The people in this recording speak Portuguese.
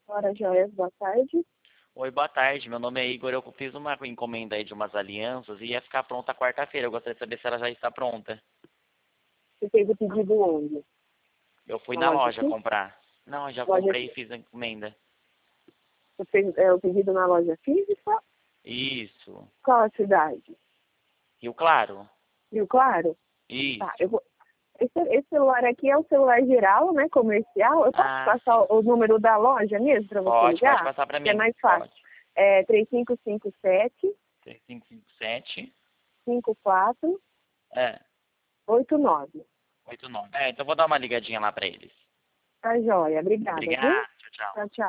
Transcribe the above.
Ora, joias, boa tarde. Oi, boa tarde. Meu nome é Igor. Eu fiz uma encomenda aí de umas alianças e ia ficar pronta quarta-feira. Eu gostaria de saber se ela já está pronta. Você fez o pedido onde? Eu fui Na na loja loja aqui? comprar. Não, eu já Loja comprei aqui. e fiz a encomenda. Você fez o pedido na loja física? Isso. Qual a cidade? Rio Claro? Rio Claro? Tá, eu Isso. vou... Esse celular aqui é o celular geral, né, comercial. Eu posso Ah, passar sim. o número da loja mesmo para você Pode ligar? passar pra Que é mim. mais fácil. Pode. É 3557 3557. 5489. É, 89. É, então eu vou dar uma ligadinha lá pra eles. Tá joia. Obrigada, viu? Obrigado. Tchau, tchau. Tchau, tchau.